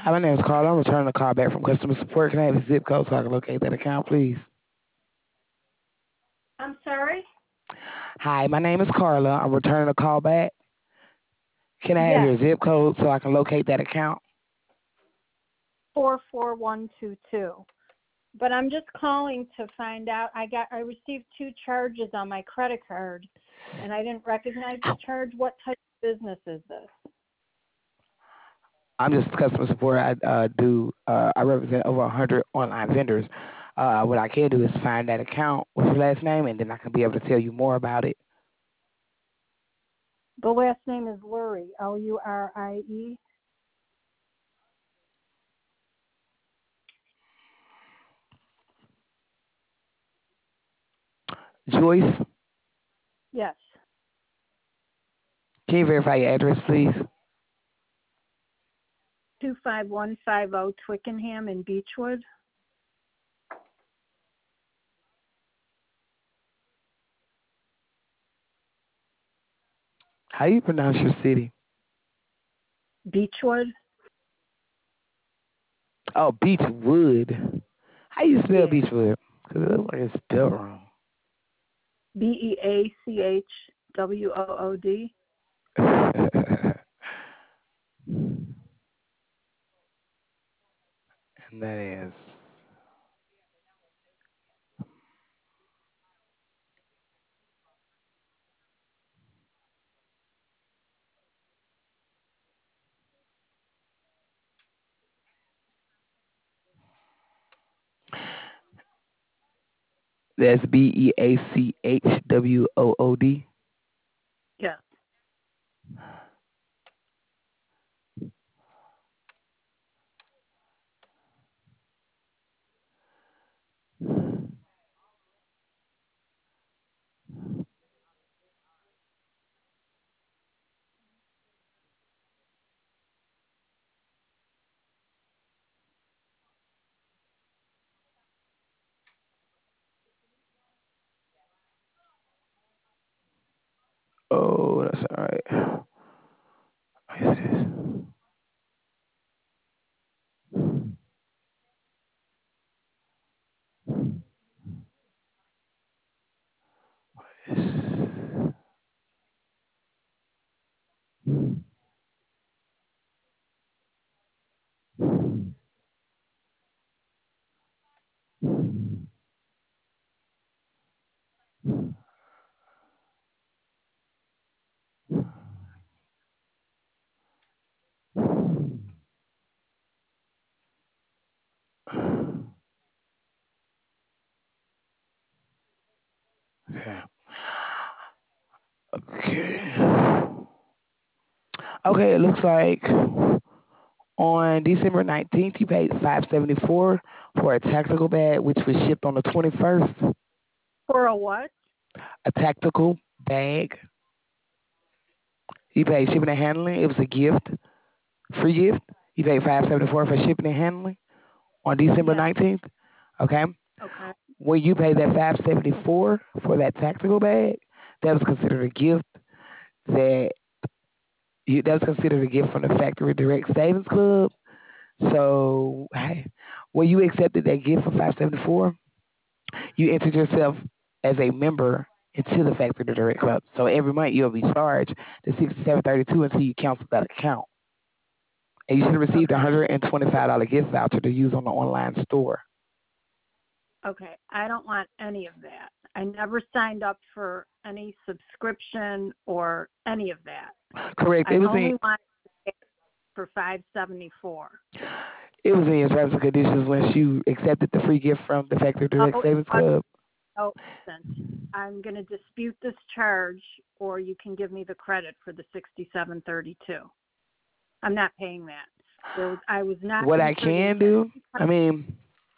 Hi, my name is Carla. I'm returning a call back from customer support. Can I have a zip code so I can locate that account, please? I'm sorry? Hi, my name is Carla. I'm returning a call back. Can I have Yes, your zip code so I can locate that account? 44122. But I'm just calling to find out. I received two charges on my credit card, and I didn't recognize the charge. What type of business is this? I'm just customer support. I represent over 100 online vendors. What I can do is find that account with your last name, and then I can be able to tell you more about it. The last name is Lurie, Lurie. Joyce, Yes, can you verify your address, please? 25150 Twickenham in Beechwood. How do you pronounce your city? Beechwood? Oh, Beechwood. How you spell Yeah. Beechwood? Because it looks like it's spelled wrong. Beachwood. And that is. That's Beachwood. Yes. Oh, that's all right. What is this? Okay. Okay. Okay, it looks like on December 19th, you paid 574 for a tactical bag, which was shipped on the 21st. For a what? A tactical bag. You paid shipping and handling. It was a gift, free gift. You paid 574 for shipping and handling on December Yes. 19th. Okay. Okay. When you paid that 574 for that tactical bag, that was considered a gift that that was considered a gift from the Factory Direct Savings Club. So hey, when you accepted that gift for 574, you entered yourself as a member into the Factory Direct Club. So every month you'll be charged the 6732 until you cancel that account. And you should have received a Okay. $125 gift voucher to use on the online store. Okay. I don't want any of that. I never signed up for any subscription or any of that. Correct. I only want to pay for 574. It was in your terms and conditions when you accepted the free gift from the Factory Direct Oh, Savings Club. oh, listen. I'm going to dispute this charge, or you can give me the credit for the 6732. I'm not paying that. I was not What I introduced. can do, I mean,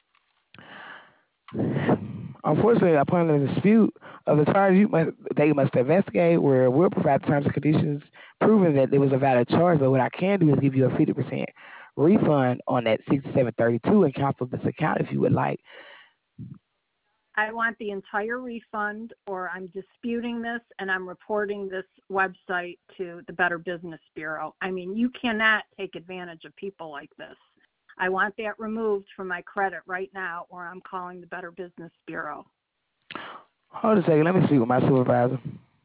unfortunately, upon the dispute of the charge, they must investigate where we'll provide terms and conditions proving that there was a valid charge. But what I can do is give you a 50% refund on that 6732 and cancel this account if you would like. I want the entire refund, or I'm disputing this and I'm reporting this website to the Better Business Bureau. I mean, you cannot take advantage of people like this. I want that removed from my credit right now, or I'm calling the Better Business Bureau. Hold a second. Let me speak with my supervisor.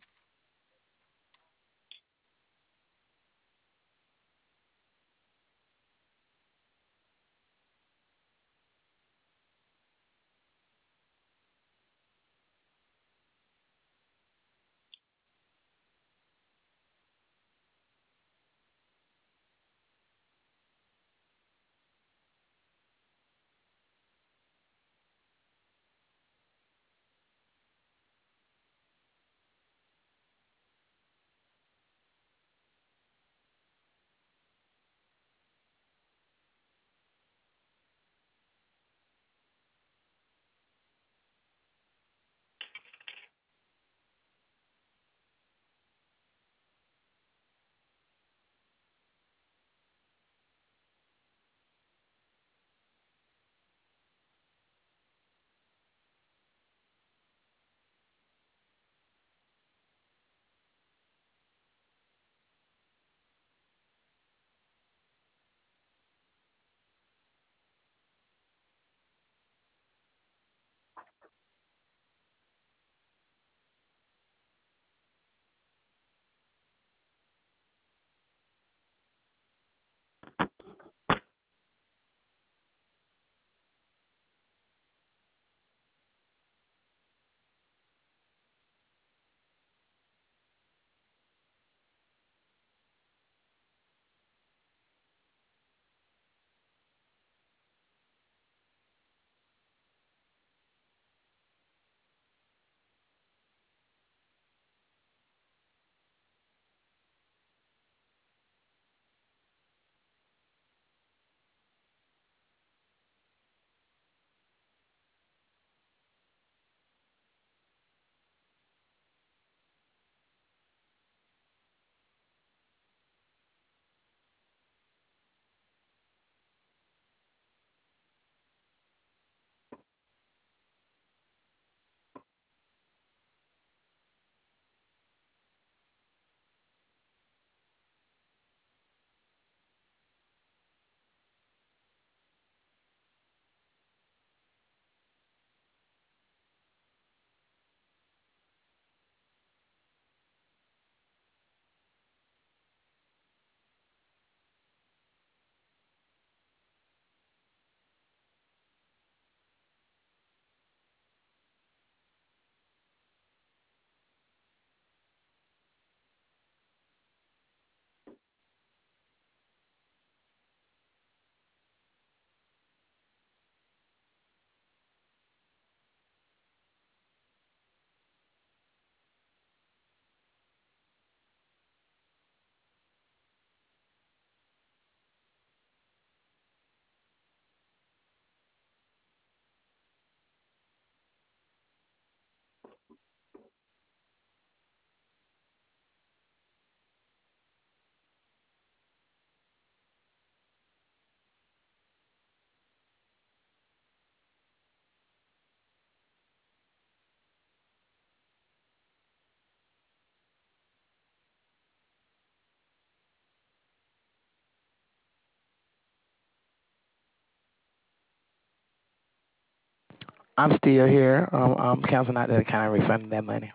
I'm still here. I'm canceling out that account and refunding that money.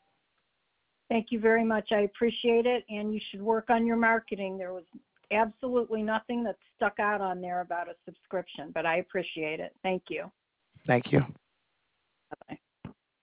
Thank you very much. I appreciate it, and you should work on your marketing. There was absolutely nothing that stuck out on there about a subscription, but I appreciate it. Thank you. Thank you.